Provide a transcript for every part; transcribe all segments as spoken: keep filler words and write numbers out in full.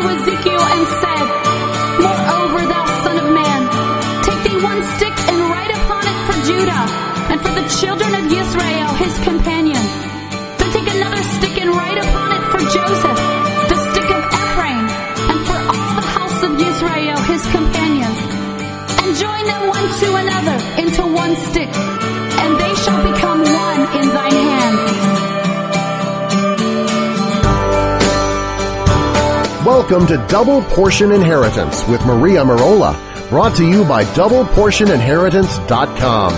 to Ezekiel and said, Moreover, thou son of man, take thee one stick and write upon it for Judah, and for the children of Israel, his companion. Then take another stick and write upon it for Joseph, the stick of Ephraim, and for all the house of Israel, his companions. And join them one to another into one stick, and they shall become one in thine hand. Welcome to Double Portion Inheritance with Maria Merola, brought to you by double portion inheritance dot com.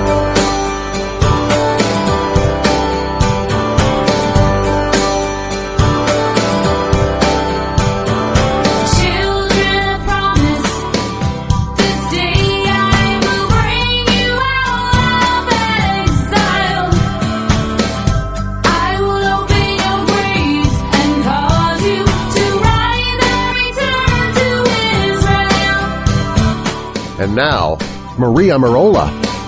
And now, Maria Merola.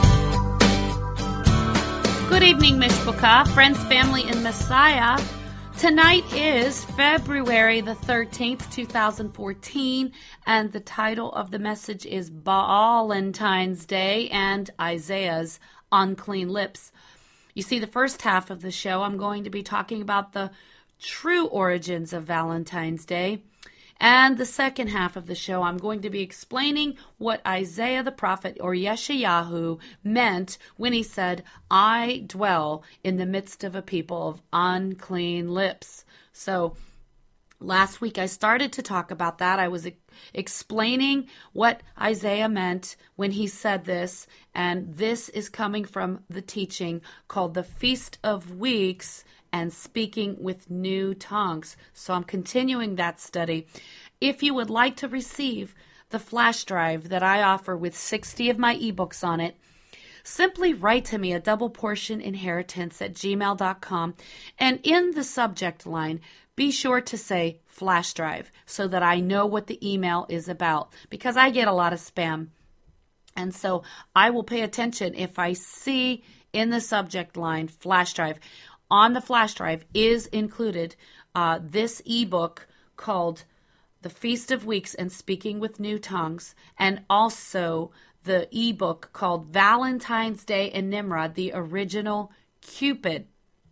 Good evening, Mishpachah, friends, family, and Messiah. Tonight is February the thirteenth, two thousand fourteen, and the title of the message is Valentine's Day and Isaiah's Unclean Lips. You see, the first half of the show, I'm going to be talking about the true origins of Valentine's Day. And the second half of the show, I'm going to be explaining what Isaiah the prophet, or Yeshayahu, meant when he said, I dwell in the midst of a people of unclean lips. So last week I started to talk about that. I was e- explaining what Isaiah meant when he said this, and this is coming from the teaching called the Feast of Weeks and Speaking with New Tongues. So I'm continuing that study. If you would like to receive the flash drive that I offer with sixty of my ebooks on it, simply write to me at double portion inheritance at gmail dot com, and in the subject line, be sure to say flash drive so that I know what the email is about, because I get a lot of spam. And so I will pay attention if I see in the subject line flash drive. On the flash drive is included uh, this ebook called The Feast of Weeks and Speaking with New Tongues, and also the ebook called Valentine's Day and Nimrod, the original Cupid.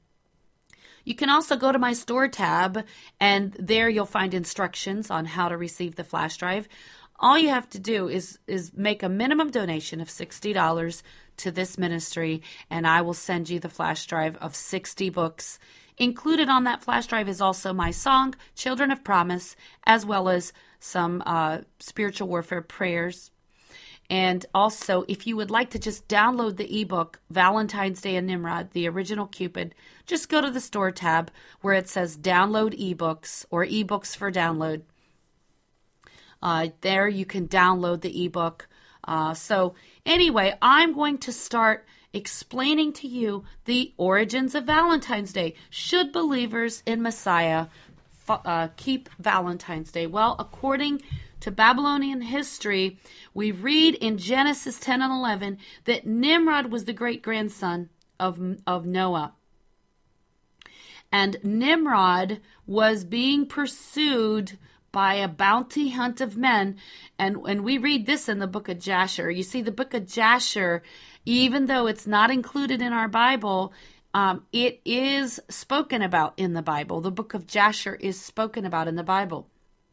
You can also go to my store tab, and there you'll find instructions on how to receive the flash drive. All you have to do is, is make a minimum donation of sixty dollars to this ministry, and I will send you the flash drive of sixty books. Included on that flash drive is also my song, Children of Promise, as well as some uh, spiritual warfare prayers. And also, if you would like to just download the ebook, Valentine's Day and Nimrod, the original Cupid, just go to the store tab where it says download ebooks or ebooks for download. Uh, there you can download the ebook. Uh, so anyway, I'm going to start explaining to you the origins of Valentine's Day. Should believers in Messiah uh, keep Valentine's Day? Well, according to Babylonian history, we read in Genesis ten and eleven that Nimrod was the great-grandson of, of Noah. And Nimrod was being pursued by a bounty hunt of men. And, and we read this in the book of Jasher. You see, the book of Jasher, even though it's not included in our Bible, um, it is spoken about in the Bible. The book of Jasher is spoken about in the Bible.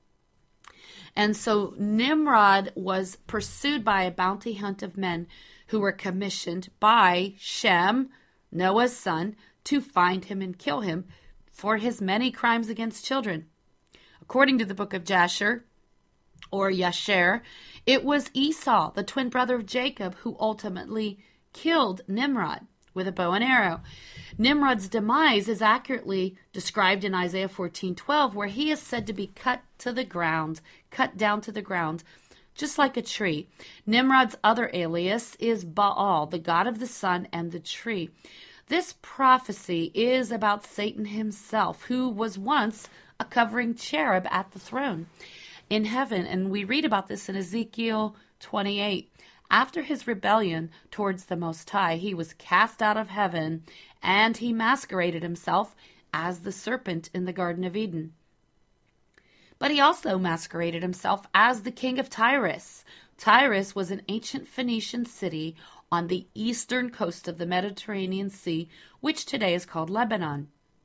And so Nimrod was pursued by a bounty hunt of men who were commissioned by Shem, Noah's son, to find him and kill him for his many crimes against children. According to the book of Jasher, or Yasher, it was Esau, the twin brother of Jacob, who ultimately killed Nimrod with a bow and arrow. Nimrod's demise is accurately described in Isaiah fourteen twelve, where he is said to be cut to the ground, cut down to the ground, just like a tree. Nimrod's other alias is Baal, the god of the sun and the tree. This prophecy is about Satan himself, who was once a covering cherub at the throne in heaven. And we read about this in Ezekiel twenty-eight. After his rebellion towards the Most High, he was cast out of heaven, and he masqueraded himself as the serpent in the Garden of Eden. But he also masqueraded himself as the king of Tyrus. Tyrus was an ancient Phoenician city on the eastern coast of the Mediterranean Sea, which today is called Lebanon.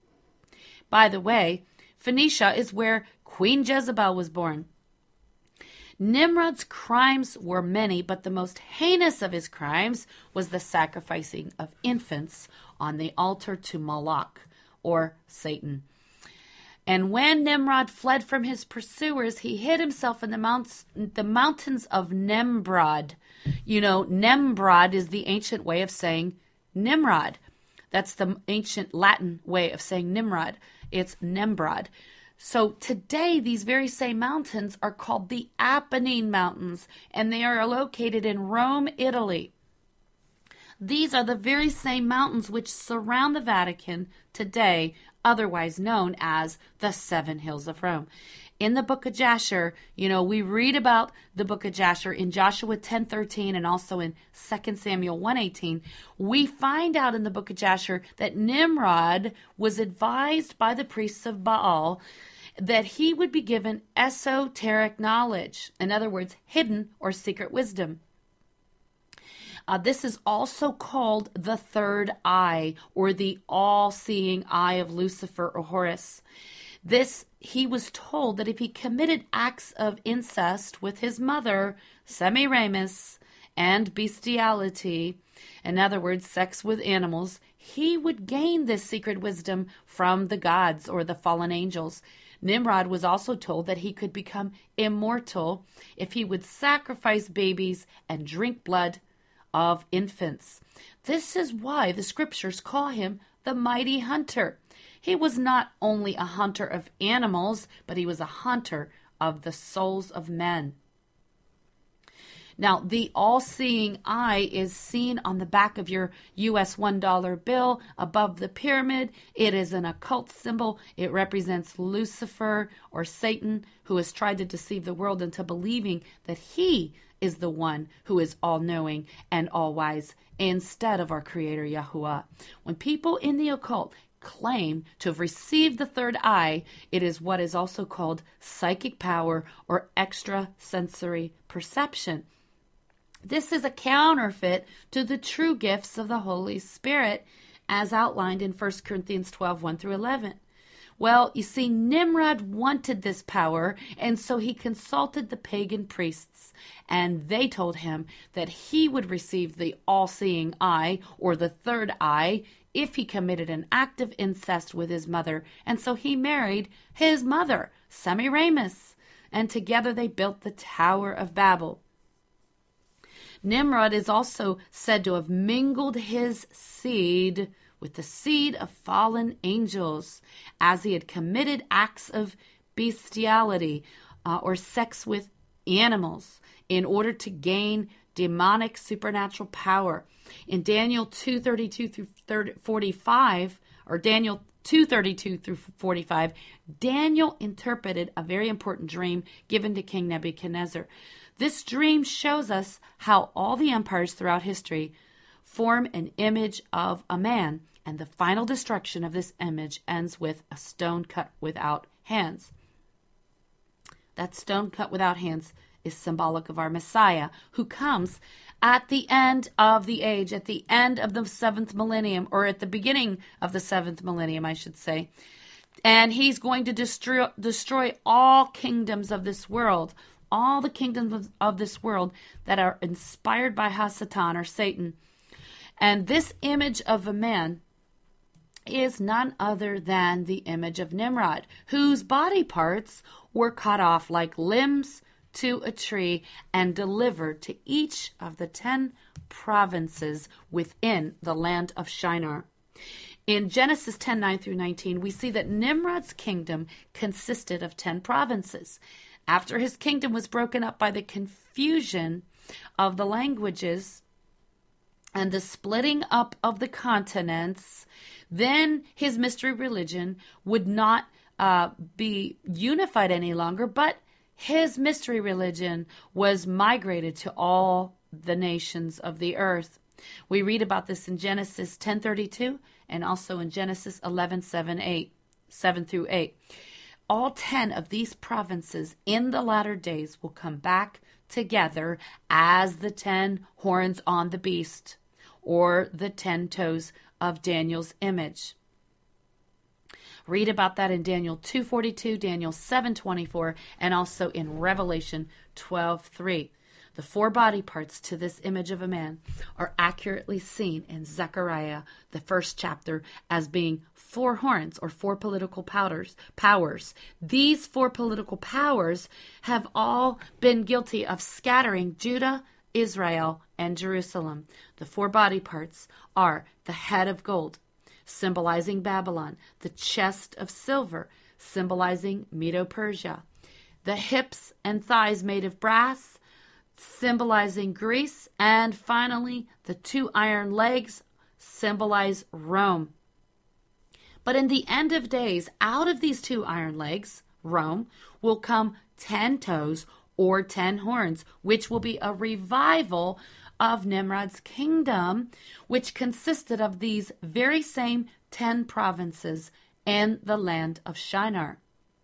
By the way, Phoenicia is where Queen Jezebel was born. Nimrod's crimes were many, but the most heinous of his crimes was the sacrificing of infants on the altar to Moloch, or Satan. And when Nimrod fled from his pursuers, he hid himself in the mounts, the mountains of Nemrod. You know, Nemrod is the ancient way of saying Nimrod. That's the ancient Latin way of saying Nimrod. It's Nemrod. So today, these very same mountains are called the Apennine Mountains, and they are located in Rome, Italy. These are the very same mountains which surround the Vatican today, otherwise known as the Seven Hills of Rome. In the book of Jasher, you know, we read about the book of Jasher in Joshua ten thirteen and also in Second Samuel one eighteen. We find out in the book of Jasher that Nimrod was advised by the priests of Baal that he would be given esoteric knowledge. In other words, hidden or secret wisdom. Uh, this is also called the third eye, or the all-seeing eye of Lucifer or Horus. This, he was told that if he committed acts of incest with his mother, Semiramis, and bestiality, in other words, sex with animals, he would gain this secret wisdom from the gods or the fallen angels. Nimrod was also told that he could become immortal if he would sacrifice babies and drink blood of infants. This is why the scriptures call him the mighty hunter. He was not only a hunter of animals, but he was a hunter of the souls of men. Now, the all-seeing eye is seen on the back of your U S one dollar bill above the pyramid. It is an occult symbol. It represents Lucifer or Satan, who has tried to deceive the world into believing that he is the one who is all-knowing and all-wise instead of our Creator Yahuwah. When people in the occult claim to have received the third eye, it is what is also called psychic power or extrasensory perception. This is a counterfeit to the true gifts of the Holy Spirit as outlined in First Corinthians twelve, one through eleven. Well, you see, Nimrod wanted this power, and so he consulted the pagan priests, and they told him that he would receive the all-seeing eye, or the third eye, if he committed an act of incest with his mother, and so he married his mother, Semiramis, and together they built the Tower of Babel. Nimrod is also said to have mingled his seed with the seed of fallen angels, as he had committed acts of bestiality uh, or sex with animals in order to gain demonic supernatural power. In Daniel two thirty-two through forty-five, or Daniel two thirty-two through forty-five, Daniel interpreted a very important dream given to King Nebuchadnezzar. This dream shows us how all the empires throughout history form an image of a man, and the final destruction of this image ends with a stone cut without hands. That stone cut without hands is symbolic of our Messiah, who comes at the end of the age, at the end of the seventh millennium, or at the beginning of the seventh millennium, I should say. And he's going to destroy, destroy all kingdoms of this world, all the kingdoms of, of this world that are inspired by Hasatan or Satan. And this image of a man is none other than the image of Nimrod, whose body parts were cut off like limbs to a tree and delivered to each of the ten provinces within the land of Shinar. In Genesis ten, nine through nineteen, we see that Nimrod's kingdom consisted of ten provinces. After his kingdom was broken up by the confusion of the languages and the splitting up of the continents, then his mystery religion would not uh, be unified any longer, but his mystery religion was migrated to all the nations of the earth. We read about this in Genesis ten thirty-two and also in Genesis eleven, seven, eight, seven through eight. all ten of these provinces in the latter days will come back together as the ten horns on the beast, or the ten toes of Daniel's image. Read about that in Daniel two forty-two, Daniel seven twenty-four, and also in Revelation twelve three. The four body parts to this image of a man are accurately seen in Zechariah, the first chapter, as being four horns or four political powers. powers. These four political powers have all been guilty of scattering Judah, Israel, and Jerusalem. The four body parts are the head of gold, symbolizing Babylon, the chest of silver, symbolizing Medo-Persia, the hips and thighs made of brass, symbolizing Greece, and finally, the two iron legs symbolize Rome. But in the end of days, out of these two iron legs, Rome, will come ten toes or ten horns, which will be a revival of Nimrod's kingdom, which consisted of these very same ten provinces in the land of Shinar.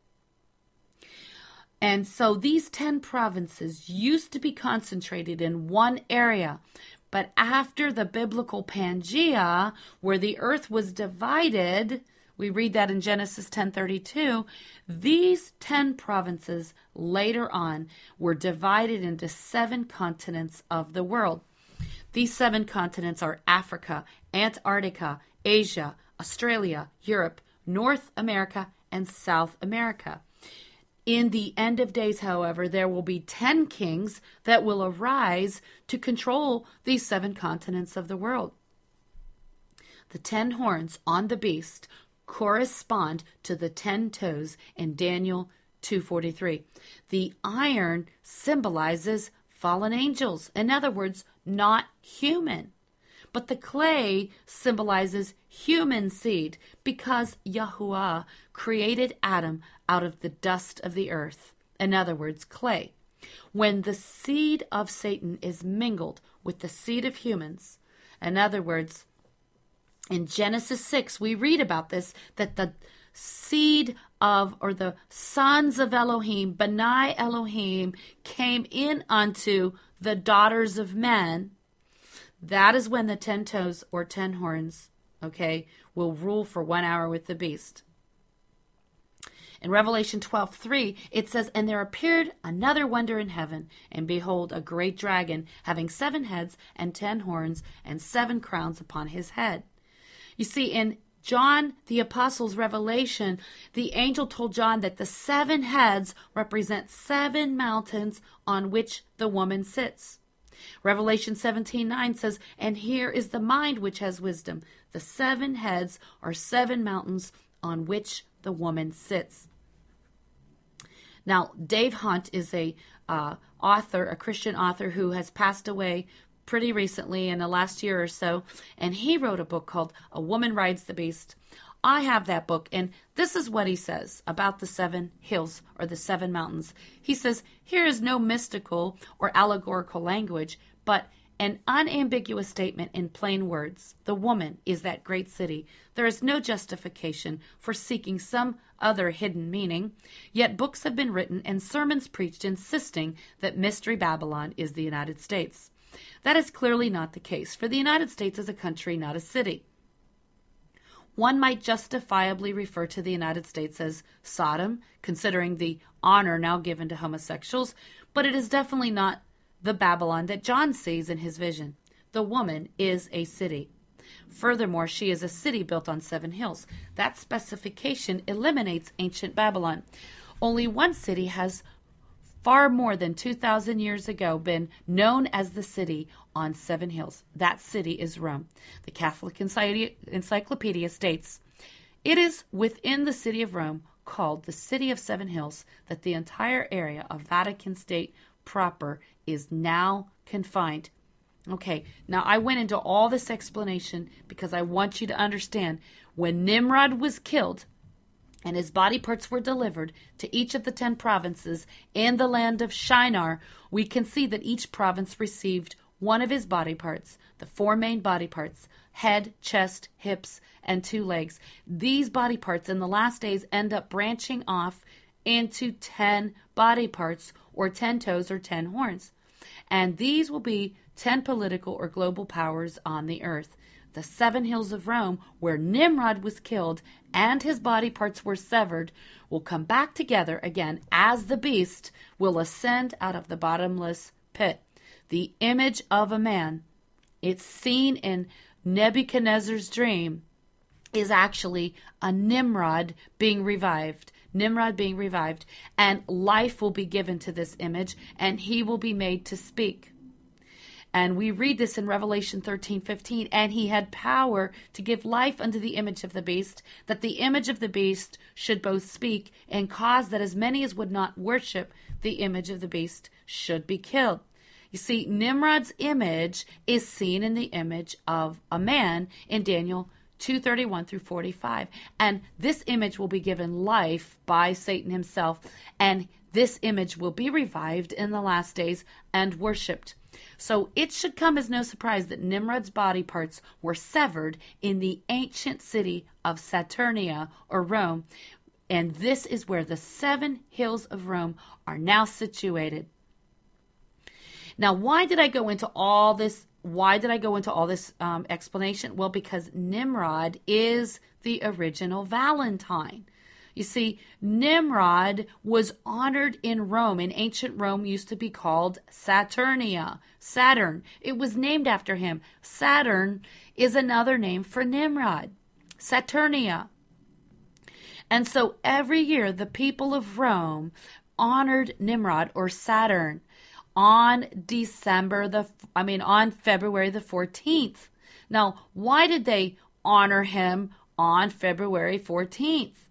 And so these ten provinces used to be concentrated in one area. But after the biblical Pangea, where the earth was divided, we read that in Genesis ten thirty-two, these ten provinces later on were divided into seven continents of the world. These seven continents are Africa, Antarctica, Asia, Australia, Europe, North America, and South America. In the end of days, however, there will be ten kings that will arise to control these seven continents of the world. The ten horns on the beast correspond to the ten toes in Daniel two forty-three. The iron symbolizes fallen angels. In other words, not human. But the clay symbolizes human seed because Yahuwah created Adam out of the dust of the earth. In other words, clay. When the seed of Satan is mingled with the seed of humans, in other words, in Genesis six, we read about this, that the seed of, or the sons of Elohim, Benai Elohim, came in unto the daughters of men. That is when the ten toes or ten horns, okay, will rule for one hour with the beast. In Revelation twelve three, it says, "And there appeared another wonder in heaven, and behold, a great dragon, having seven heads and ten horns, and seven crowns upon his head." You see, in John the Apostle's revelation, the angel told John that the seven heads represent seven mountains on which the woman sits. Revelation seventeen nine says, "And here is the mind which has wisdom. The seven heads are seven mountains on which the woman sits." Now, Dave Hunt is a uh, author, a Christian author who has passed away pretty recently in the last year or so, and he wrote a book called A Woman Rides the Beast. I have that book, and this is what he says about the seven hills or the seven mountains. He says, "Here is no mystical or allegorical language, but an unambiguous statement in plain words. The woman is that great city. There is no justification for seeking some other hidden meaning. Yet books have been written and sermons preached insisting that Mystery Babylon is the United States. That is clearly not the case, for the United States is a country, not a city. One might justifiably refer to the United States as Sodom, considering the honor now given to homosexuals, but it is definitely not the Babylon that John sees in his vision. The woman is a city. Furthermore, she is a city built on seven hills. That specification eliminates ancient Babylon. Only one city has far more than two thousand years ago been known as the city on seven hills. That city is Rome. The Catholic Encyclopedia states, "It is within the city of Rome, called the City of Seven Hills, that the entire area of Vatican State proper is now confined." Okay, now I went into all this explanation because I want you to understand when Nimrod was killed and his body parts were delivered to each of the ten provinces in the land of Shinar, we can see that each province received one of his body parts, the four main body parts, head, chest, hips, and two legs. These body parts in the last days end up branching off into ten body parts, or ten toes, or ten horns. And these will be ten political or global powers on the earth. The seven hills of Rome, where Nimrod was killed and his body parts were severed, will come back together again as the beast will ascend out of the bottomless pit. The image of a man, it's seen in Nebuchadnezzar's dream, is actually a Nimrod being revived. Nimrod being revived, and life will be given to this image, and he will be made to speak. And we read this in Revelation thirteen fifteen, and he had power to give life unto the image of the beast, that the image of the beast should both speak and cause that as many as would not worship the image of the beast should be killed. You see, Nimrod's image is seen in the image of a man in Daniel two thirty-one through forty-five. And this image will be given life by Satan himself, and this image will be revived in the last days and worshipped. So it should come as no surprise that Nimrod's body parts were severed in the ancient city of Saturnia, or Rome, and this is where the seven hills of Rome are now situated. Now, why did I go into all this? Why did I go into all this um, explanation? Well, because Nimrod is the original Valentine. You see, Nimrod was honored in Rome. In ancient Rome, used to be called Saturnia, Saturn. It was named after him. Saturn is another name for Nimrod, Saturnia. And so every year, the people of Rome honored Nimrod, or Saturn, on December the, I mean, on February the fourteenth. Now, why did they honor him on February fourteenth?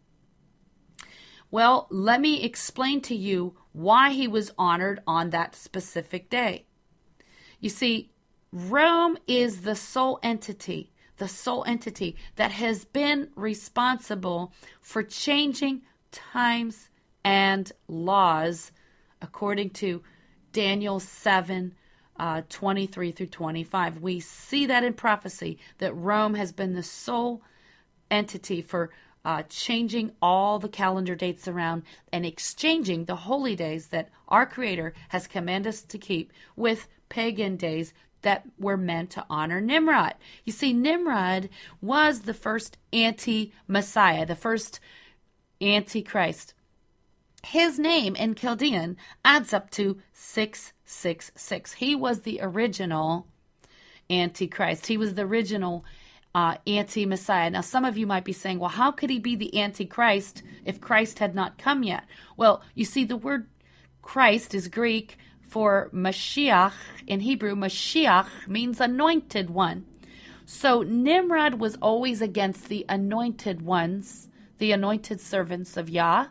Well, let me explain to you why he was honored on that specific day. You see, Rome is the sole entity, the sole entity that has been responsible for changing times and laws according to Daniel seven, uh, twenty-three through twenty-five. We see that in prophecy, that Rome has been the sole entity for uh, changing all the calendar dates around and exchanging the holy days that our Creator has commanded us to keep with pagan days that were meant to honor Nimrod. You see, Nimrod was the first anti-Messiah, the first antichrist. His name in Chaldean adds up to six six six. He was the original Antichrist. He was the original uh, anti-Messiah. Now, some of you might be saying, well, how could he be the Antichrist if Christ had not come yet? Well, you see, the word Christ is Greek for Mashiach. In Hebrew, Mashiach means anointed one. So Nimrod was always against the anointed ones, the anointed servants of Yah.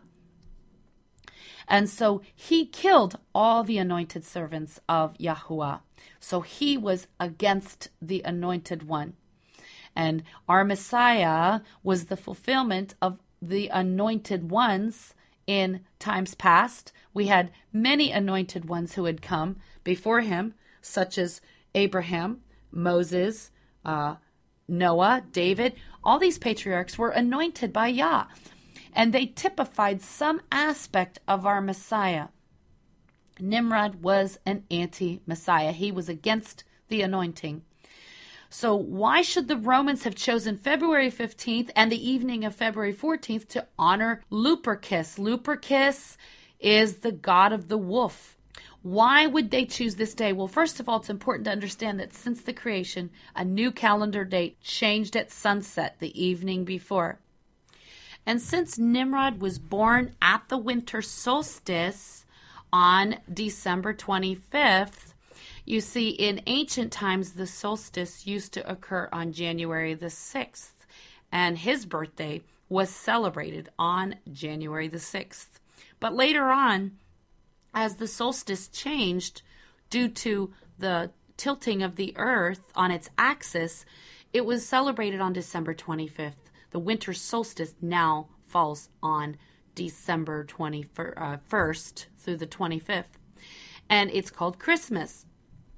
And so he killed all the anointed servants of Yahuwah. So he was against the anointed one. And our Messiah was the fulfillment of the anointed ones in times past. We had many anointed ones who had come before him, such as Abraham, Moses, uh, Noah, David. All these patriarchs were anointed by Yah. And they typified some aspect of our Messiah. Nimrod was an anti-Messiah. He was against the anointing. So why should the Romans have chosen February fifteenth and the evening of February fourteenth to honor Lupercus? Lupercus is the god of the wolf. Why would they choose this day? Well, first of all, it's important to understand that since the creation, a new calendar date changed at sunset the evening before. And since Nimrod was born at the winter solstice on December twenty-fifth, you see, in ancient times, the solstice used to occur on January the sixth, and his birthday was celebrated on January the sixth. But later on, as the solstice changed due to the tilting of the earth on its axis, it was celebrated on December twenty-fifth. The winter solstice now falls on December twenty-first through the twenty-fifth. And it's called Christmas.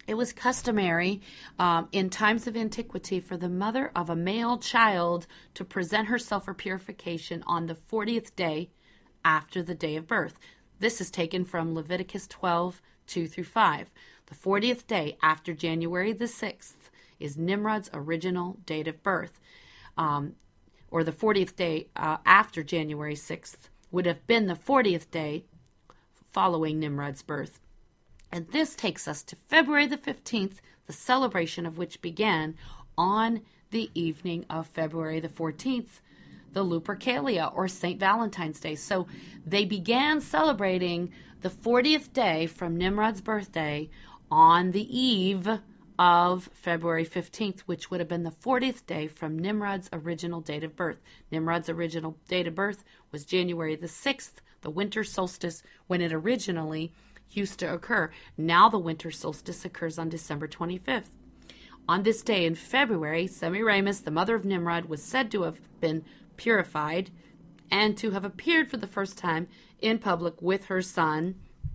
It was customary um, in times of antiquity for the mother of a male child to present herself for purification on the fortieth day after the day of birth. This is taken from Leviticus twelve, two through five. The fortieth day after January the sixth is Nimrod's original date of birth. Um, or the fortieth day uh, after January sixth would have been the fortieth day following Nimrod's birth. And this takes us to February the fifteenth, the celebration of which began on the evening of February the fourteenth, the Lupercalia, or Saint Valentine's Day. So they began celebrating the fortieth day from Nimrod's birthday on the eve of February fifteenth, which would have been the fortieth day from Nimrod's original date of birth. Nimrod's original date of birth was January the sixth, the winter solstice, when it originally used to occur. Now the winter solstice occurs on December twenty-fifth. On this day in February, Semiramis, the mother of Nimrod, was said to have been purified and to have appeared for the first time in public with her son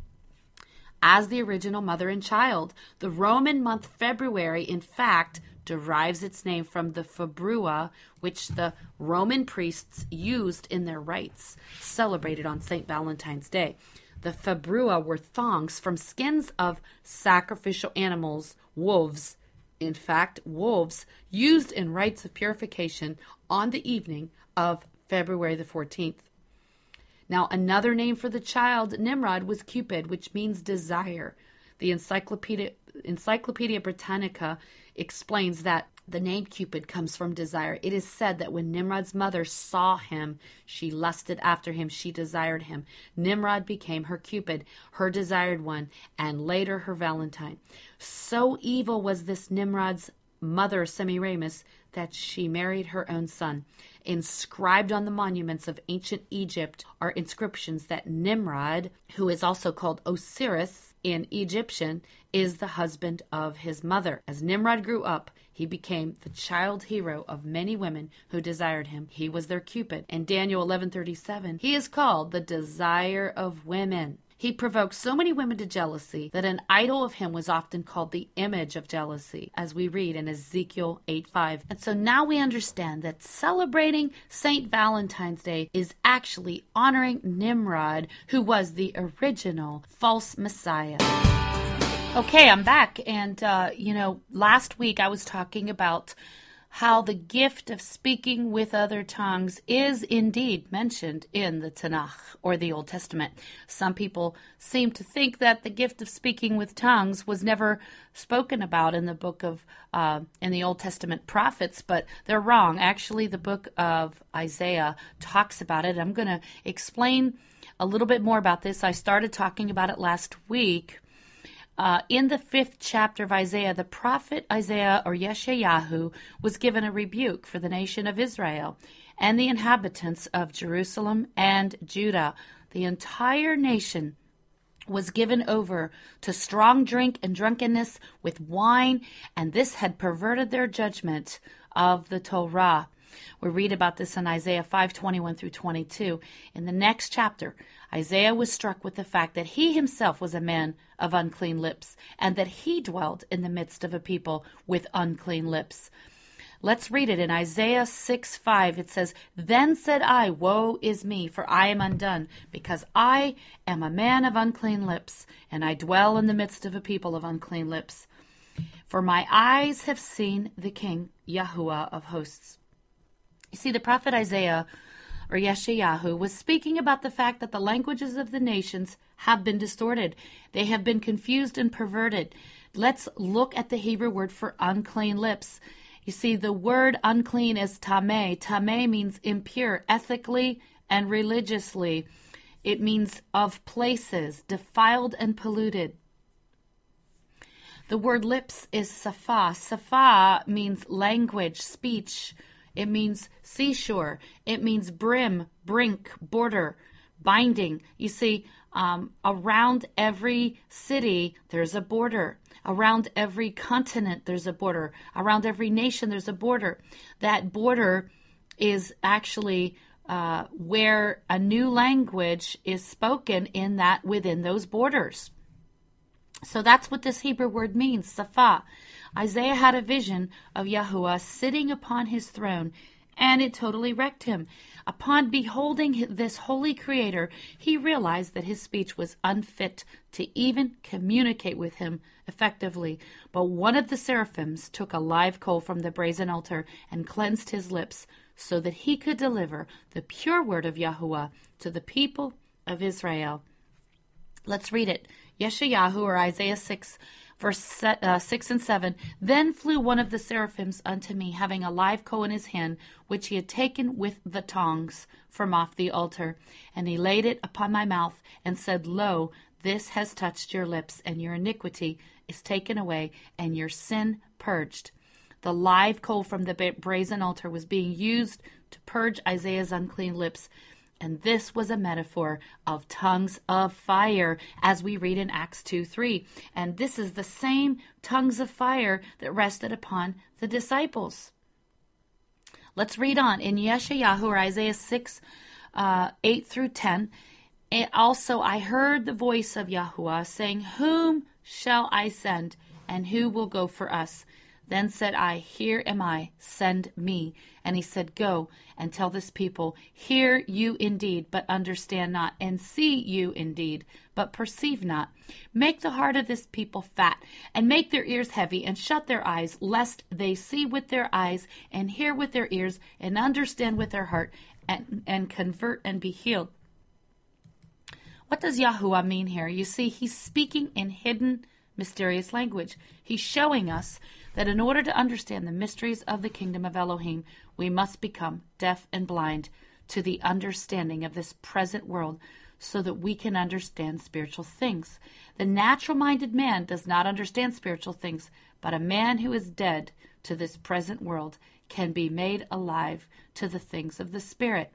as the original mother and child. The Roman month February, in fact, derives its name from the Februa, which the Roman priests used in their rites, celebrated on Saint Valentine's Day. The Februa were thongs from skins of sacrificial animals, wolves. In fact, wolves used in rites of purification on the evening of February the fourteenth. Now, another name for the child Nimrod was Cupid, which means desire. The Encyclopedia, Encyclopedia Britannica explains that the name Cupid comes from desire. It is said that when Nimrod's mother saw him, she lusted after him, she desired him. Nimrod became her Cupid, her desired one, and later her Valentine. So evil was this Nimrod's mother, Semiramis, that she married her own son. Inscribed on the monuments of ancient Egypt are inscriptions that Nimrod, who is also called Osiris in Egyptian, is the husband of his mother. As Nimrod grew up, he became the child hero of many women who desired him. He was their Cupid. In Daniel eleven thirty-seven, he is called the desire of women. He provoked so many women to jealousy that an idol of him was often called the image of jealousy, as we read in Ezekiel eight five. And so now we understand that celebrating Saint Valentine's Day is actually honoring Nimrod, who was the original false Messiah. Okay, I'm back. And, uh, you know, last week I was talking about how the gift of speaking with other tongues is indeed mentioned in the Tanakh, or the Old Testament. Some people seem to think that the gift of speaking with tongues was never spoken about in the book of, uh, in the Old Testament prophets, but they're wrong. Actually, the book of Isaiah talks about it. I'm going to explain a little bit more about this. I started talking about it last week. Uh, in the fifth chapter of Isaiah, the prophet Isaiah, or Yeshayahu, was given a rebuke for the nation of Israel and the inhabitants of Jerusalem and Judah. The entire nation was given over to strong drink and drunkenness with wine, and this had perverted their judgment of the Torah. We read about this in Isaiah five twenty-one through twenty-two. In the next chapter, Isaiah was struck with the fact that he himself was a man of unclean lips, and that he dwelt in the midst of a people with unclean lips. Let's read it in Isaiah six five. It says, "Then said I, woe is me, for I am undone, because I am a man of unclean lips, and I dwell in the midst of a people of unclean lips. For my eyes have seen the King, Yahuwah of hosts." You see, the prophet Isaiah, or Yeshayahu, was speaking about the fact that the languages of the nations have been distorted. They have been confused and perverted. Let's look at the Hebrew word for unclean lips. You see, the word unclean is tameh. Tameh means impure, ethically and religiously. It means of places, defiled and polluted. The word lips is safa. Safa means language, speech. It means seashore. It means brim, brink, border, binding. You see, um, around every city, there's a border. Around every continent, there's a border. Around every nation, there's a border. That border is actually uh, where a new language is spoken in that within those borders. So that's what this Hebrew word means, Saphah. Isaiah had a vision of Yahuwah sitting upon his throne, and it totally wrecked him. Upon beholding this holy creator, he realized that his speech was unfit to even communicate with him effectively. But one of the seraphims took a live coal from the brazen altar and cleansed his lips so that he could deliver the pure word of Yahuwah to the people of Israel. Let's read it. Yeshayahu, or Isaiah six, verse uh, six and seven. Then flew one of the seraphims unto me, having a live coal in his hand, which he had taken with the tongs from off the altar. And he laid it upon my mouth, and said, Lo, this has touched your lips, and your iniquity is taken away, and your sin purged. The live coal from the brazen altar was being used to purge Isaiah's unclean lips. And this was a metaphor of tongues of fire, as we read in Acts two three. And this is the same tongues of fire that rested upon the disciples. Let's read on. In Yeshayahu, or Isaiah six, uh, eight through ten, and also I heard the voice of Yahuwah saying, Whom shall I send, and who will go for us? Then said I, Here am I, send me. And he said, Go and tell this people, Hear you indeed, but understand not, and see you indeed, but perceive not. Make the heart of this people fat, and make their ears heavy, and shut their eyes, lest they see with their eyes, and hear with their ears, and understand with their heart, and, and convert and be healed. What does Yahuwah mean here? You see, he's speaking in hidden, mysterious language. He's showing us that in order to understand the mysteries of the kingdom of Elohim, we must become deaf and blind to the understanding of this present world so that we can understand spiritual things. The natural-minded man does not understand spiritual things, but a man who is dead to this present world can be made alive to the things of the Spirit.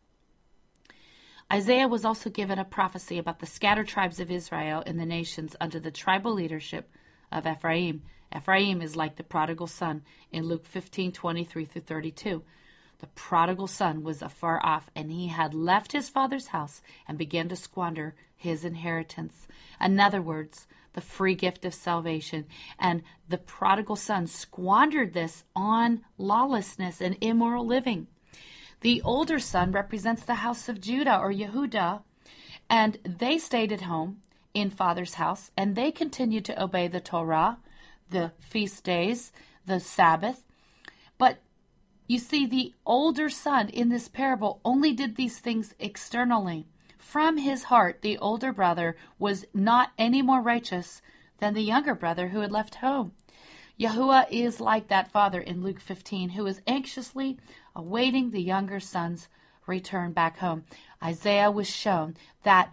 Isaiah was also given a prophecy about the scattered tribes of Israel in the nations under the tribal leadership of Ephraim. Ephraim is like the prodigal son in Luke fifteen, twenty-three through thirty-two. The prodigal son was afar off, and he had left his father's house and began to squander his inheritance. In other words, the free gift of salvation. And the prodigal son squandered this on lawlessness and immoral living. The older son represents the house of Judah, or Yehudah, and they stayed at home in father's house, and they continued to obey the Torah, the feast days, the Sabbath. But you see, the older son in this parable only did these things externally. From his heart, the older brother was not any more righteous than the younger brother who had left home. Yahuwah is like that father in Luke fifteen, who is anxiously awaiting the younger son's return back home. Isaiah was shown that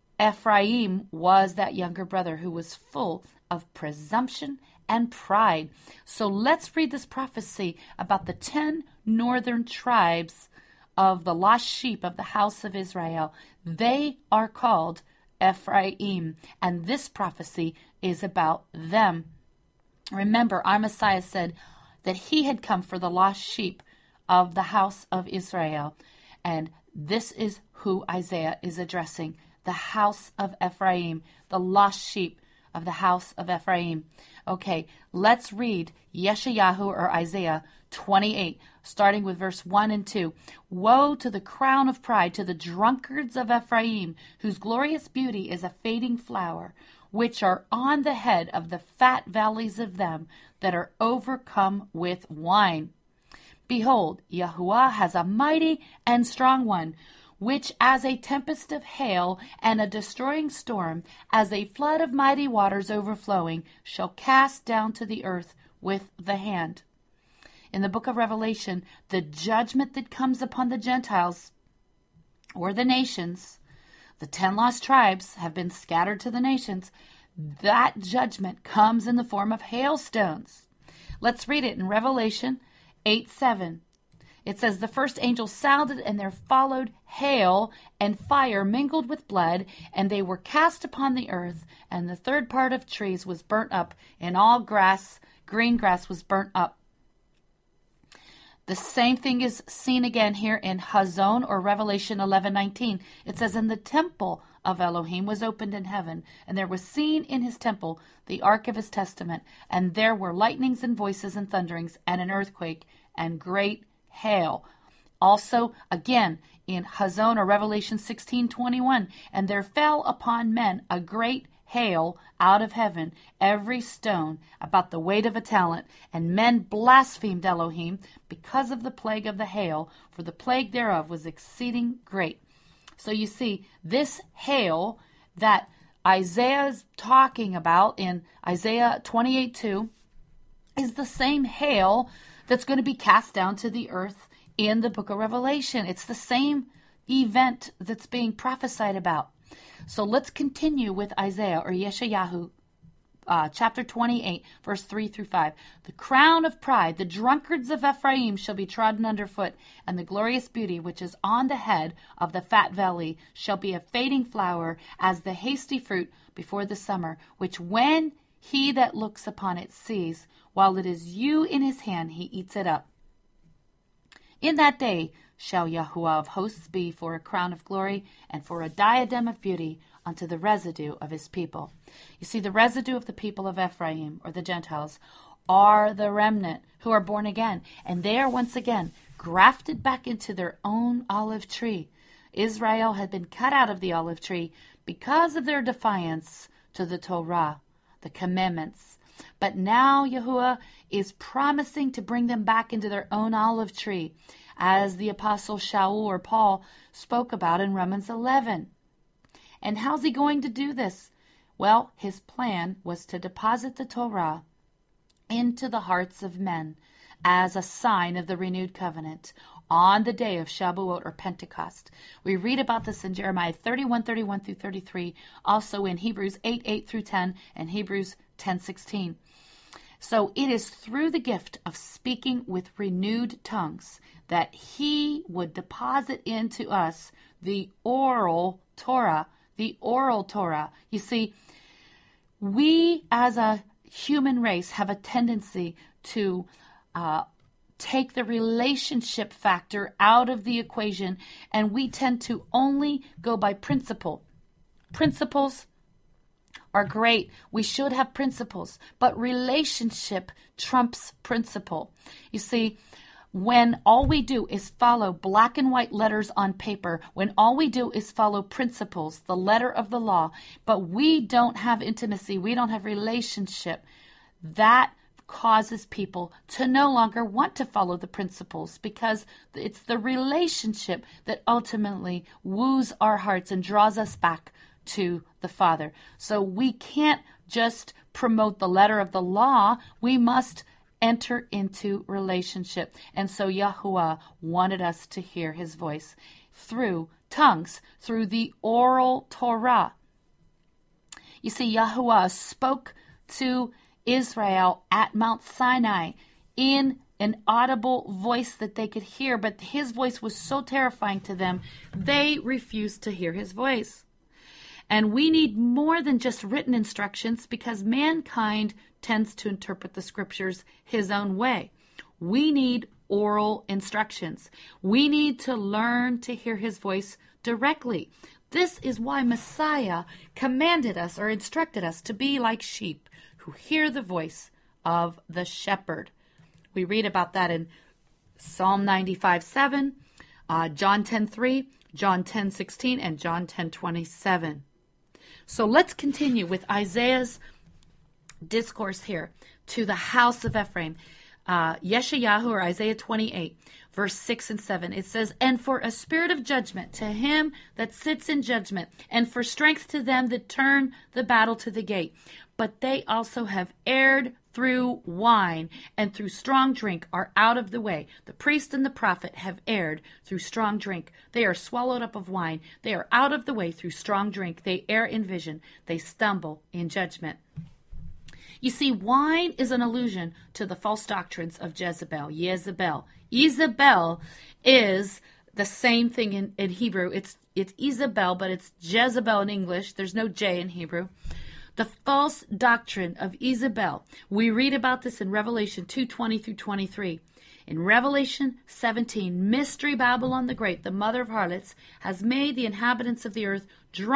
Ephraim was that younger brother who was full of presumption and pride. So let's read this prophecy about the ten northern tribes of the lost sheep of the house of Israel. They are called Ephraim, and this prophecy is about them. Remember, our Messiah said that he had come for the lost sheep of the house of Israel, and this is who Isaiah is addressing, the house of Ephraim, the lost sheep of the house of Ephraim. Okay, let's read Yeshayahu, or Isaiah twenty-eight, starting with verse one and two. Woe to the crown of pride, to the drunkards of Ephraim, whose glorious beauty is a fading flower, which are on the head of the fat valleys of them that are overcome with wine. Behold, Yahuwah has a mighty and strong one, which as a tempest of hail and a destroying storm, as a flood of mighty waters overflowing, shall cast down to the earth with the hand. In the book of Revelation, the judgment that comes upon the Gentiles, or the nations, the ten lost tribes have been scattered to the nations. That judgment comes in the form of hailstones. Let's read it in Revelation eight seven. It says, the first angel sounded, and there followed hail and fire mingled with blood, and they were cast upon the earth, and the third part of trees was burnt up, and all grass, green grass, was burnt up. The same thing is seen again here in Hazon, or Revelation eleven nineteen. It says, in the temple of Elohim was opened in heaven, and there was seen in his temple the ark of his testament, and there were lightnings and voices and thunderings, and an earthquake, and great hail. Also, again, in Hazon or Revelation sixteen twenty-one, and there fell upon men a great hail out of heaven, every stone about the weight of a talent, and men blasphemed Elohim because of the plague of the hail, for the plague thereof was exceeding great. So you see, this hail that Isaiah is talking about in Isaiah twenty-eight two is the same hail that's going to be cast down to the earth in the book of Revelation. It's the same event that's being prophesied about. So let's continue with Isaiah or Yeshayahu, uh, chapter twenty-eight, verse three through five. The crown of pride, the drunkards of Ephraim shall be trodden underfoot, and the glorious beauty which is on the head of the fat valley shall be a fading flower, as the hasty fruit before the summer, which when he that looks upon it sees, while it is you in his hand, he eats it up. In that day shall Yahuwah of hosts be for a crown of glory and for a diadem of beauty unto the residue of his people. You see, the residue of the people of Ephraim, or the Gentiles, are the remnant who are born again, and they are once again grafted back into their own olive tree. Israel had been cut out of the olive tree because of their defiance to the Torah, the commandments. But now Yahuwah is promising to bring them back into their own olive tree, as the apostle Shaul or Paul spoke about in Romans eleven. And how's he going to do this? Well, his plan was to deposit the Torah into the hearts of men as a sign of the renewed covenant on the day of Shavuot or Pentecost. We read about this in Jeremiah thirty-one, thirty-one through thirty-three, also in Hebrews eight, eight through ten, and Hebrews ten, sixteen. So it is through the gift of speaking with renewed tongues that he would deposit into us the oral Torah, the oral Torah. You see, we as a human race have a tendency to uh, take the relationship factor out of the equation, and we tend to only go by principle. Principles are great. We should have principles, but relationship trumps principle. You see, when all we do is follow black and white letters on paper, when all we do is follow principles, the letter of the law, but we don't have intimacy, we don't have relationship, that causes people to no longer want to follow the principles, because it's the relationship that ultimately woos our hearts and draws us back to the Father. So we can't just promote the letter of the law. We must enter into relationship. And so Yahuwah wanted us to hear his voice through tongues, through the oral Torah. You see, Yahuwah spoke to Israel at Mount Sinai in an audible voice that they could hear, but his voice was so terrifying to them, they refused to hear his voice. And we need more than just written instructions, because mankind tends to interpret the scriptures his own way. We need oral instructions. We need to learn to hear his voice directly. This is why Messiah commanded us or instructed us to be like sheep who hear the voice of the shepherd. We read about that in Psalm ninety-five, seven, uh, John ten, three, John ten, sixteen, and John ten, twenty-seven. So let's continue with Isaiah's discourse here to the house of Ephraim. Uh, Yeshayahu or Isaiah twenty-eight, verse six and seven. It says, "And for a spirit of judgment to him that sits in judgment, and for strength to them that turn the battle to the gate. But they also have erred through wine, and through strong drink are out of the way. The priest and the prophet have erred through strong drink. They are swallowed up of wine. They are out of the way through strong drink. They err in vision. They stumble in judgment." You see, wine is an allusion to the false doctrines of Jezebel. Jezebel. Isabel is the same thing in, in Hebrew. It's, it's Isabel, but it's Jezebel in English. There's no J in Hebrew. The false doctrine of Isabel. We read about this in Revelation two, twenty through twenty-three. In Revelation seventeen, Mystery Babylon the Great, the mother of harlots, has made the inhabitants of the earth drunk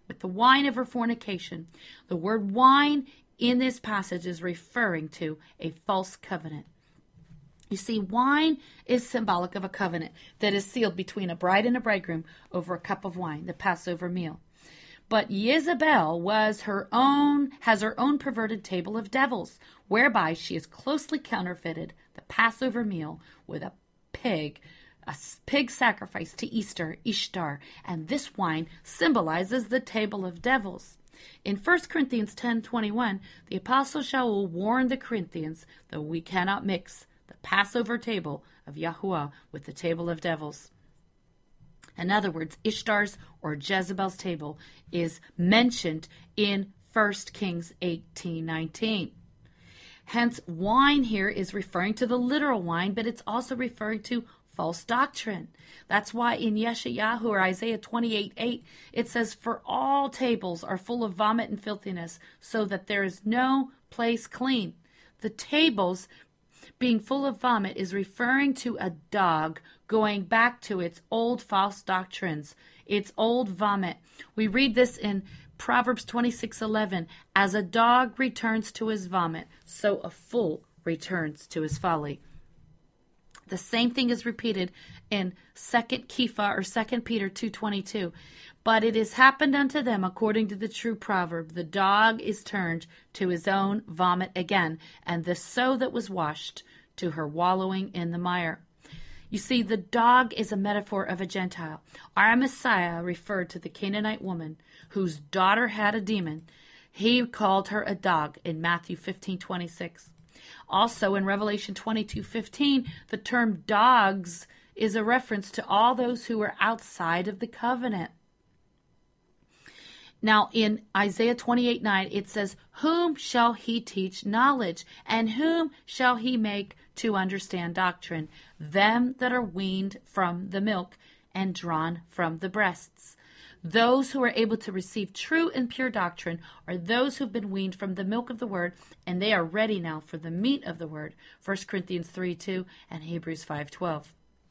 with the wine of her fornication. The word wine in this passage is referring to a false covenant. You see, wine is symbolic of a covenant that is sealed between a bride and a bridegroom over a cup of wine, the Passover meal. But Jezebel was her own, has her own perverted table of devils, whereby she has closely counterfeited the Passover meal with a pig, a pig sacrifice to Easter, Ishtar, and this wine symbolizes the table of devils. In First Corinthians ten twenty-one, the Apostle Shaul warned the Corinthians that we cannot mix the Passover table of Yahuwah with the table of devils. In other words, Ishtar's or Jezebel's table is mentioned in First Kings eighteen nineteen. Hence, wine here is referring to the literal wine, but it's also referring to false doctrine. That's why in Yeshayahu or Isaiah twenty-eight eight, it says, "For all tables are full of vomit and filthiness, so that there is no place clean." The tables being full of vomit is referring to a dog going back to its old false doctrines, its old vomit. We read this in Proverbs twenty-six eleven, "As a dog returns to his vomit, so a fool returns to his folly." The same thing is repeated in Second Kepha or Second Peter two twenty-two. "But it has happened unto them according to the true proverb, the dog is turned to his own vomit again, and the sow that was washed to her wallowing in the mire." You see, the dog is a metaphor of a Gentile. Our Messiah referred to the Canaanite woman whose daughter had a demon. He called her a dog in Matthew fifteen twenty-six. Also in Revelation twenty-two fifteen, the term dogs is a reference to all those who are outside of the covenant. Now in Isaiah twenty-eight nine, it says, "Whom shall he teach knowledge? And whom shall he make to understand doctrine? Them that are weaned from the milk and drawn from the breasts." Those who are able to receive true and pure doctrine are those who've been weaned from the milk of the word, and they are ready now for the meat of the word. First Corinthians three two and Hebrews five twelve.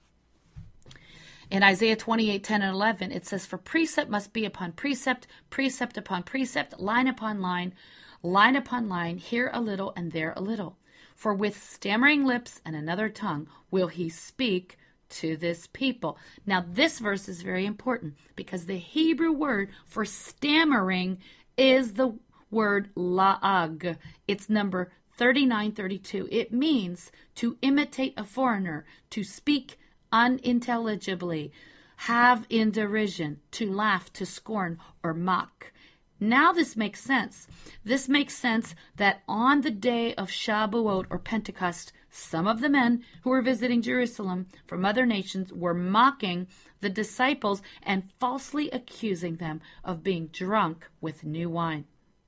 In Isaiah twenty-eight ten and eleven, it says, "For precept must be upon precept, precept upon precept, line upon line, line upon line, here a little and there a little. For with stammering lips and another tongue will he speak to this people." Now this verse is very important because the Hebrew word for stammering is the word la'ag. It's number thirty-nine thirty-two. It means to imitate a foreigner, to speak unintelligibly, have in derision, to laugh, to scorn, or mock. Now this makes sense. This makes sense that on the day of Shavuot or Pentecost, some of the men who were visiting Jerusalem from other nations were mocking the disciples and falsely accusing them of being drunk with new wine.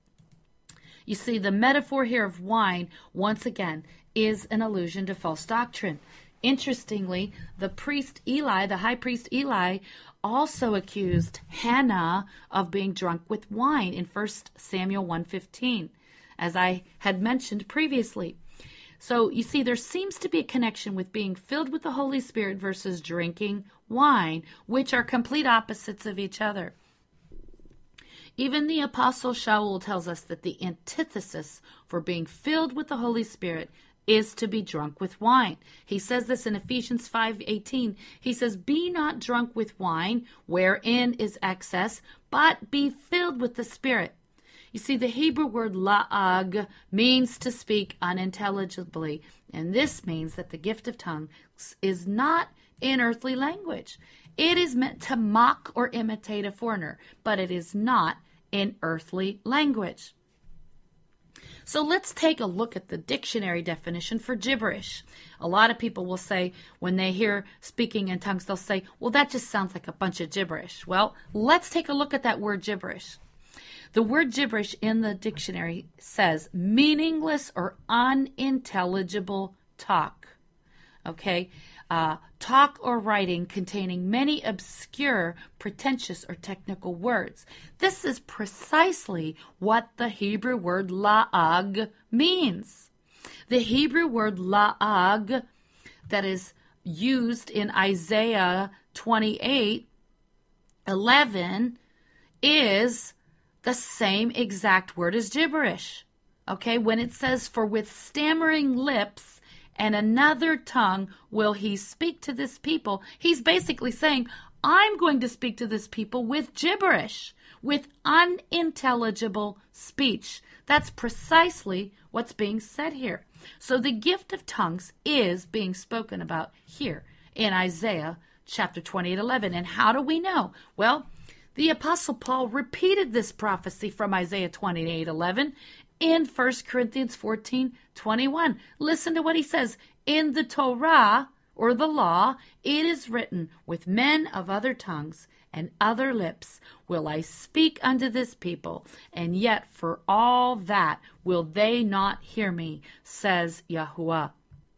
You see, the metaphor here of wine, once again, is an allusion to false doctrine. Interestingly, the priest Eli, the high priest Eli, also accused Hannah of being drunk with wine in First Samuel one fifteen, as I had mentioned previously. So you see, there seems to be a connection with being filled with the Holy Spirit versus drinking wine, which are complete opposites of each other. Even the Apostle Shaul tells us that the antithesis for being filled with the Holy Spirit is to be drunk with wine. He says this in Ephesians five eighteen. He says, "Be not drunk with wine, wherein is excess, but be filled with the Spirit." You see, the Hebrew word la'ag means to speak unintelligibly, and this means that the gift of tongues is not in earthly language. It is meant to mock or imitate a foreigner, but it is not in earthly language. So let's take a look at the dictionary definition for gibberish. A lot of people will say, when they hear speaking in tongues, they'll say, well, that just sounds like a bunch of gibberish. Well, let's take a look at that word gibberish. The word gibberish in the dictionary says meaningless or unintelligible talk. Okay? Uh, talk or writing containing many obscure, pretentious, or technical words. This is precisely what the Hebrew word la'ag means. The Hebrew word la'ag that is used in Isaiah twenty-eight eleven is the same exact word as gibberish. Okay, when it says, for with stammering lips and another tongue will he speak to this people, he's basically saying, I'm going to speak to this people with gibberish, with unintelligible speech. That's precisely what's being said here. So the gift of tongues is being spoken about here in Isaiah chapter twenty-eight eleven. And how do we know? Well, the Apostle Paul repeated this prophecy from Isaiah twenty-eight eleven in First Corinthians fourteen twenty-one. Listen to what he says. In the Torah, or the law, it is written, with men of other tongues and other lips will I speak unto this people, and yet for all that will they not hear me, says Yahuwah.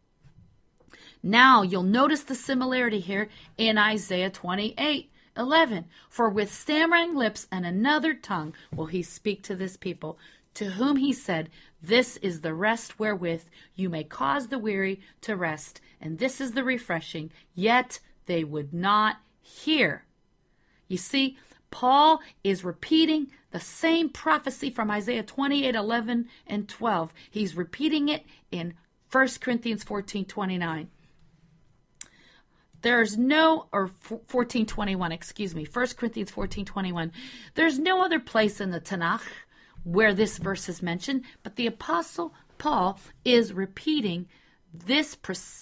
Now you'll notice the similarity here in Isaiah twenty-eight eleven. For with stammering lips and another tongue will he speak to this people, to whom he said, this is the rest wherewith you may cause the weary to rest, and this is the refreshing, yet they would not hear. You see, Paul is repeating the same prophecy from Isaiah twenty-eight eleven and twelve. He's repeating it in First Corinthians fourteen twenty-nine. There's no, or fourteen twenty-one, excuse me, First Corinthians fourteen twenty-one. There's no other place in the Tanakh where this verse is mentioned, but the Apostle Paul is repeating this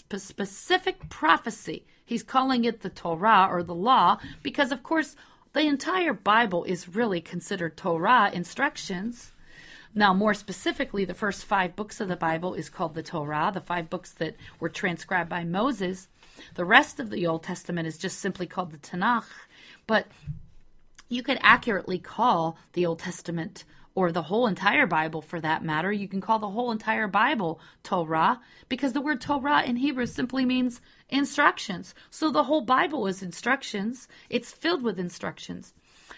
specific prophecy. He's calling it the Torah, or the law, because of course the entire Bible is really considered Torah instructions. Now, more specifically, the first five books of the Bible is called the Torah, the five books that were transcribed by Moses. The rest of the Old Testament is just simply called the Tanakh. But you could accurately call the Old Testament, or the whole entire Bible for that matter, you can call the whole entire Bible Torah, because the word Torah in Hebrew simply means instructions. So the whole Bible is instructions. It's filled with instructions.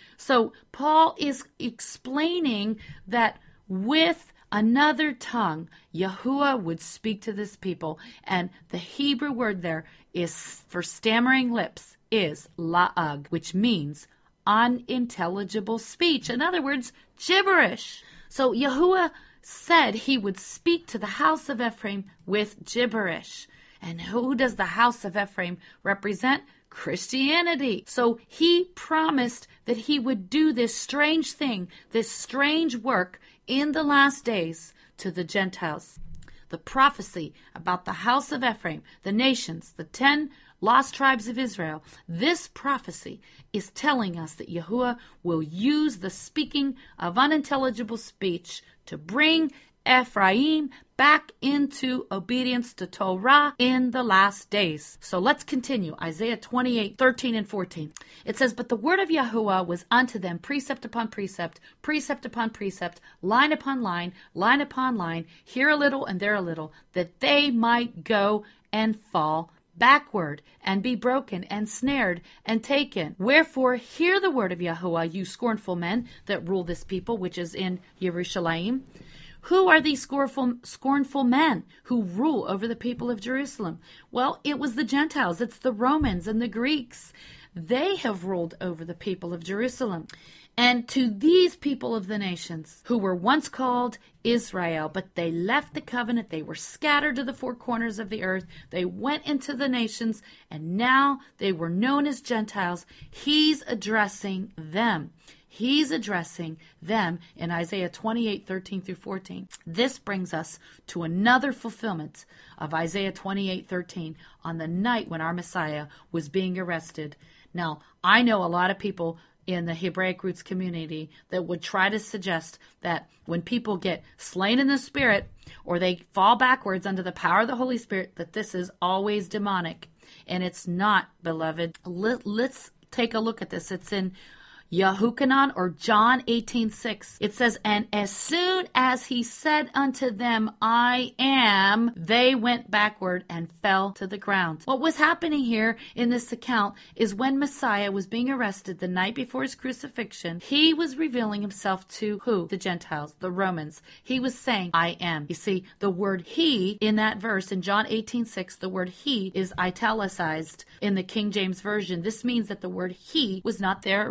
So Paul is explaining that with another tongue, Yahuwah would speak to this people. And the Hebrew word there is for stammering lips is la'ag, which means unintelligible speech. In other words, gibberish. So Yahuwah said he would speak to the house of Ephraim with gibberish. And who does the house of Ephraim represent? Christianity. So he promised that he would do this strange thing, this strange work in the last days to the Gentiles. The prophecy about the house of Ephraim, the nations, the ten lost tribes of Israel, this prophecy is telling us that Yahuwah will use the speaking of unintelligible speech to bring Ephraim back into obedience to Torah in the last days. So let's continue. Isaiah twenty-eight, thirteen and fourteen. It says, but the word of Yahuwah was unto them precept upon precept, precept upon precept, line upon line, line upon line, here a little and there a little, that they might go and fall backward, and be broken, and snared, and taken. Wherefore, hear the word of Yahuwah, you scornful men that rule this people, which is in Yerushalayim. Who are these scornful, scornful men who rule over the people of Jerusalem? Well, it was the Gentiles. It's the Romans and the Greeks. They have ruled over the people of Jerusalem. And to these people of the nations, who were once called Israel, but they left the covenant, they were scattered to the four corners of the earth, they went into the nations, and now they were known as Gentiles. He's addressing them. He's addressing them in Isaiah twenty-eight, thirteen through fourteen. This brings us to another fulfillment of Isaiah twenty-eight, thirteen on the night when our Messiah was being arrested. Now, I know a lot of people in the Hebraic roots community that would try to suggest that when people get slain in the Spirit or they fall backwards under the power of the Holy Spirit, that this is always demonic. And it's not, beloved. Let, let's take a look at this. It's in Yahuchanan, or John eighteen six. It says, and as soon as he said unto them, I am, they went backward and fell to the ground. What was happening here in this account is when Messiah was being arrested the night before his crucifixion, he was revealing himself to who? The Gentiles, the Romans. He was saying, I am. You see, the word he in that verse in John eighteen six, the word he is italicized in the King James Version. This means that the word he was not there originally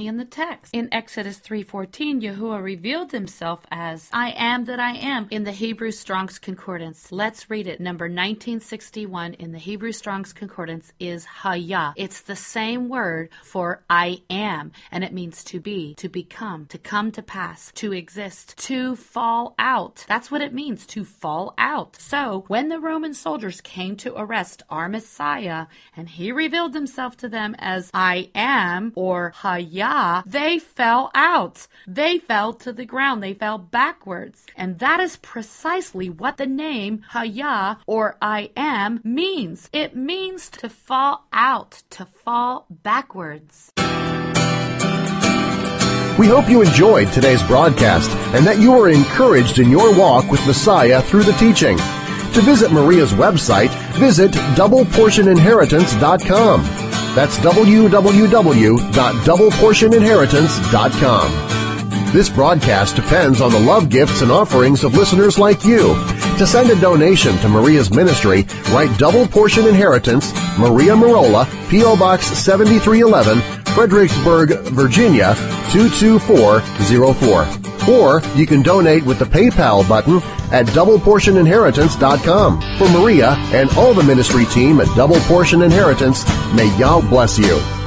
differently in the text. In Exodus three fourteen, Yahuwah revealed himself as I am that I am in the Hebrew Strong's Concordance. Let's read it. Number nineteen sixty-one in the Hebrew Strong's Concordance is Hayah. It's the same word for I am, and it means to be, to become, to come to pass, to exist, to fall out. That's what it means, to fall out. So when the Roman soldiers came to arrest our Messiah, and he revealed himself to them as I am, or Hayah, they fell out. They fell to the ground. They fell backwards. And that is precisely what the name Hayah, or I am, means. It means to fall out, to fall backwards. We hope you enjoyed today's broadcast and that you are encouraged in your walk with Messiah through the teaching. To visit Maria's website, visit double portion inheritance dot com. That's w w w dot double portion inheritance dot com. This broadcast depends on the love gifts and offerings of listeners like you. To send a donation to Maria's ministry, write Double Portion Inheritance, Maria Merola, P O. Box seventy-three eleven, Fredericksburg, Virginia, two two four zero four. Or you can donate with the PayPal button at double portion inheritance dot com. For Maria and all the ministry team at Double Portion Inheritance, may Yah bless you.